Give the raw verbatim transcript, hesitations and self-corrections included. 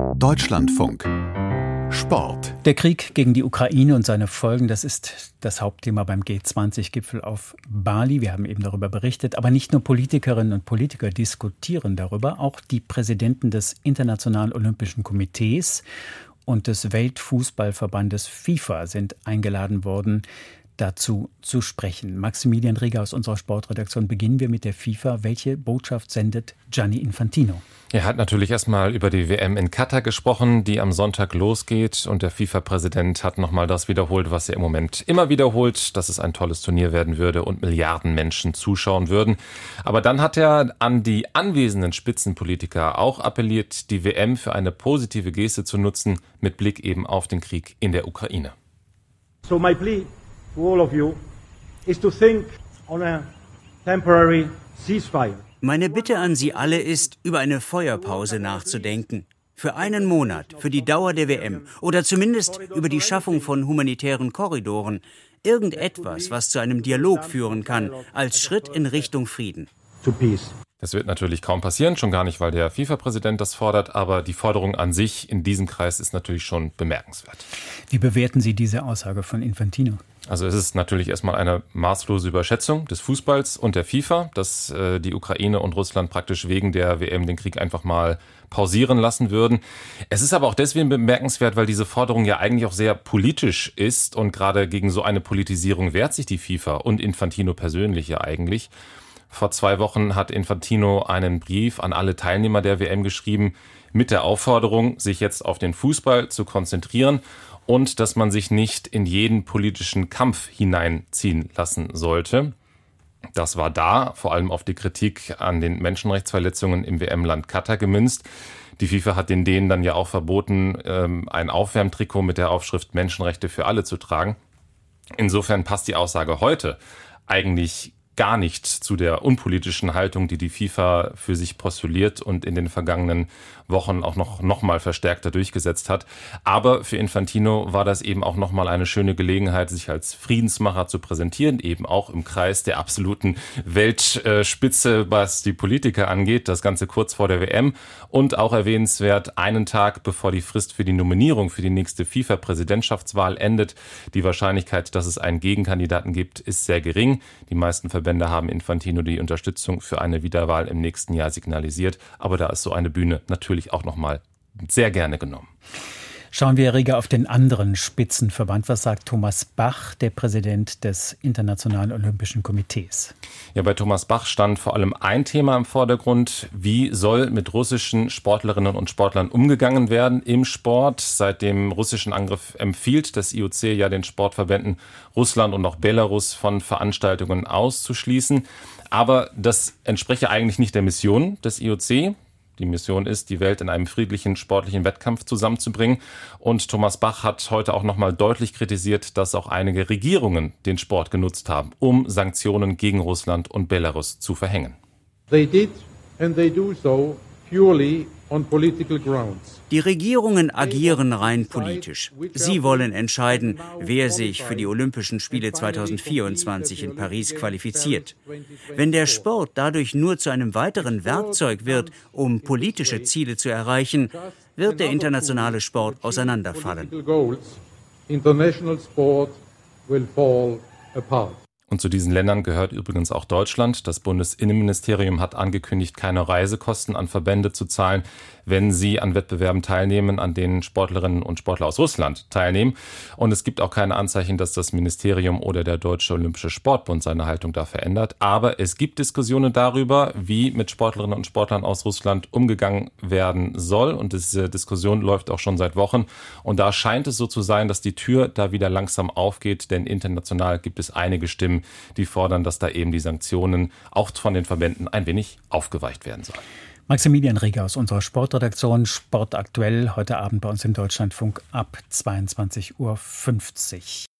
Deutschlandfunk Sport. Der Krieg gegen die Ukraine und seine Folgen, das ist das Hauptthema beim G zwanzig Gipfel auf Bali. Wir haben eben darüber berichtet. Aber nicht nur Politikerinnen und Politiker diskutieren darüber, auch die Präsidenten des Internationalen Olympischen Komitees und des Weltfußballverbandes FIFA sind eingeladen worden, dazu zu sprechen. Maximilian Rieger aus unserer Sportredaktion. Beginnen wir mit der FIFA. Welche Botschaft sendet Gianni Infantino? Er hat natürlich erstmal über die W M in Katar gesprochen, die am Sonntag losgeht. Und der FIFA-Präsident hat nochmal das wiederholt, was er im Moment immer wiederholt, dass es ein tolles Turnier werden würde und Milliarden Menschen zuschauen würden. Aber dann hat er an die anwesenden Spitzenpolitiker auch appelliert, die W M für eine positive Geste zu nutzen, mit Blick eben auf den Krieg in der Ukraine. So my plea to all of you is to think on a temporary ceasefire. Meine Bitte an Sie alle ist, über eine Feuerpause nachzudenken. Für einen Monat, für die Dauer der W M oder zumindest über die Schaffung von humanitären Korridoren. Irgendetwas, was zu einem Dialog führen kann, als Schritt in Richtung Frieden. To peace. Das wird natürlich kaum passieren, schon gar nicht, weil der FIFA-Präsident das fordert. Aber die Forderung an sich in diesem Kreis ist natürlich schon bemerkenswert. Wie bewerten Sie diese Aussage von Infantino? Also es ist natürlich erstmal eine maßlose Überschätzung des Fußballs und der FIFA, dass äh, die Ukraine und Russland praktisch wegen der W M den Krieg einfach mal pausieren lassen würden. Es ist aber auch deswegen bemerkenswert, weil diese Forderung ja eigentlich auch sehr politisch ist und gerade gegen so eine Politisierung wehrt sich die FIFA und Infantino persönlich ja eigentlich. Vor zwei Wochen hat Infantino einen Brief an alle Teilnehmer der W M geschrieben mit der Aufforderung, sich jetzt auf den Fußball zu konzentrieren und dass man sich nicht in jeden politischen Kampf hineinziehen lassen sollte. Das war da vor allem auf die Kritik an den Menschenrechtsverletzungen im W M-Land Katar gemünzt. Die FIFA hat den Dänen dann ja auch verboten, ein Aufwärmtrikot mit der Aufschrift Menschenrechte für alle zu tragen. Insofern passt die Aussage heute eigentlich gar nicht zu der unpolitischen Haltung, die die FIFA für sich postuliert und in den vergangenen Wochen auch noch, noch mal verstärkter durchgesetzt hat. Aber für Infantino war das eben auch noch mal eine schöne Gelegenheit, sich als Friedensmacher zu präsentieren, eben auch im Kreis der absoluten Weltspitze, was die Politiker angeht. Das Ganze kurz vor der W M und auch erwähnenswert einen Tag bevor die Frist für die Nominierung für die nächste FIFA-Präsidentschaftswahl endet. Die Wahrscheinlichkeit, dass es einen Gegenkandidaten gibt, ist sehr gering. Die meisten Verbände haben Infantino die Unterstützung für eine Wiederwahl im nächsten Jahr signalisiert. Aber da ist so eine Bühne natürlich auch nochmal sehr gerne genommen. Schauen wir, Herr Rieger, auf den anderen Spitzenverband. Was sagt Thomas Bach, der Präsident des Internationalen Olympischen Komitees? Ja, bei Thomas Bach stand vor allem ein Thema im Vordergrund. Wie soll mit russischen Sportlerinnen und Sportlern umgegangen werden im Sport? Seit dem russischen Angriff empfiehlt das I O C ja den Sportverbänden, Russland und auch Belarus von Veranstaltungen auszuschließen. Aber das entspreche eigentlich nicht der Mission des I O C. Die Mission ist, die Welt in einem friedlichen sportlichen Wettkampf zusammenzubringen. Und Thomas Bach hat heute auch noch mal deutlich kritisiert, dass auch einige Regierungen den Sport genutzt haben, um Sanktionen gegen Russland und Belarus zu verhängen. They did and they do so purely on political grounds. Die Regierungen agieren rein politisch. Sie wollen entscheiden, wer sich für die Olympischen Spiele zweitausendvierundzwanzig in Paris qualifiziert. Wenn der Sport dadurch nur zu einem weiteren Werkzeug wird, um politische Ziele zu erreichen, wird der internationale Sport auseinanderfallen. International sport will fall apart. Und zu diesen Ländern gehört übrigens auch Deutschland. Das Bundesinnenministerium hat angekündigt, keine Reisekosten an Verbände zu zahlen, wenn sie an Wettbewerben teilnehmen, an denen Sportlerinnen und Sportler aus Russland teilnehmen. Und es gibt auch keine Anzeichen, dass das Ministerium oder der Deutsche Olympische Sportbund seine Haltung da verändert. Aber es gibt Diskussionen darüber, wie mit Sportlerinnen und Sportlern aus Russland umgegangen werden soll. Und diese Diskussion läuft auch schon seit Wochen. Und da scheint es so zu sein, dass die Tür da wieder langsam aufgeht, denn international gibt es einige Stimmen, die fordern, dass da eben die Sanktionen auch von den Verbänden ein wenig aufgeweicht werden sollen. Maximilian Rieger aus unserer Sportredaktion, Sport aktuell, heute Abend bei uns im Deutschlandfunk ab zweiundzwanzig Uhr fünfzig.